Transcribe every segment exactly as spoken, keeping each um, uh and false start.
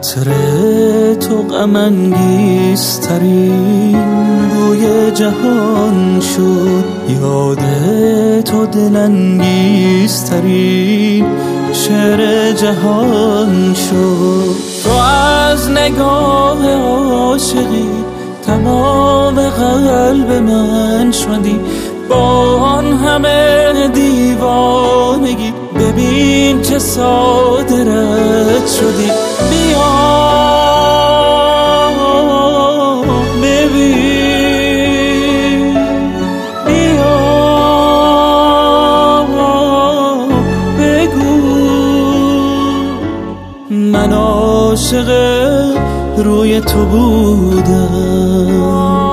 عطر تو غم انگیزترین بوی جهان شد، یاد تو دل انگیزترین شعر جهان شد. تو از نگاه عاشقی تمام قلب من شدی، با آن همه دیوانگی ببین چه ساده رد شدی. بیا ببین، بیا بگو من عاشق روی تو بودم،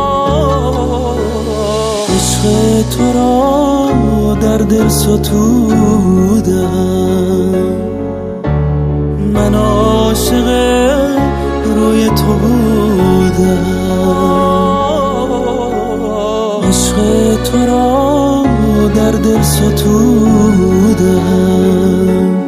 عشق تو را در دل ستودم. من عاشق روی تو بودم، عشق تو را در دل ستودم.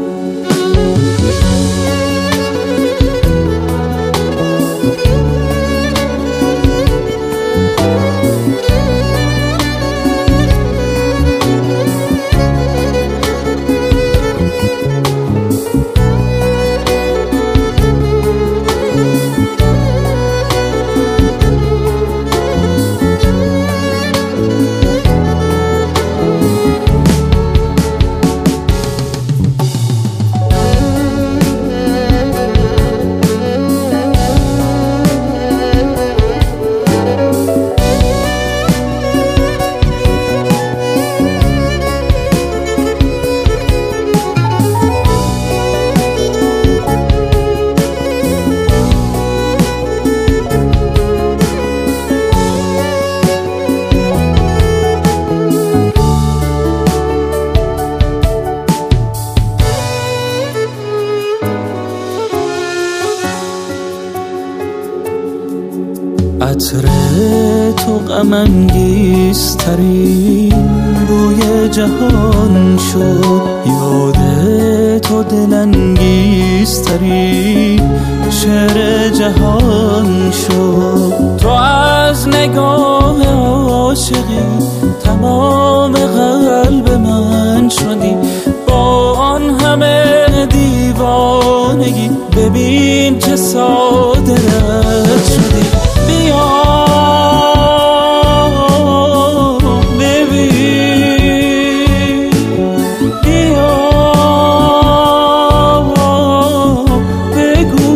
عطر تو غم انگیزترین بوی جهان شد، یاد تو دل انگیزترین شعر جهان شد. تو از نگاه عاشقی تمام قلب من شدی، با آن همه دیوانگی ببین چه ساده رد شدی. بیا ببین، بیا بگو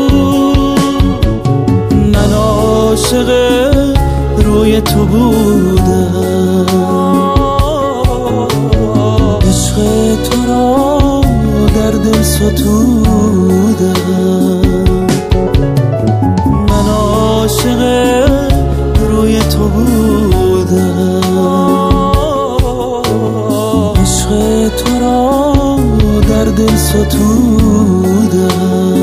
من عاشق روی تو بودم، عشق تو را در دل ستودم. من عاشق روی تو بودم، عشق تو را در دل ستودم.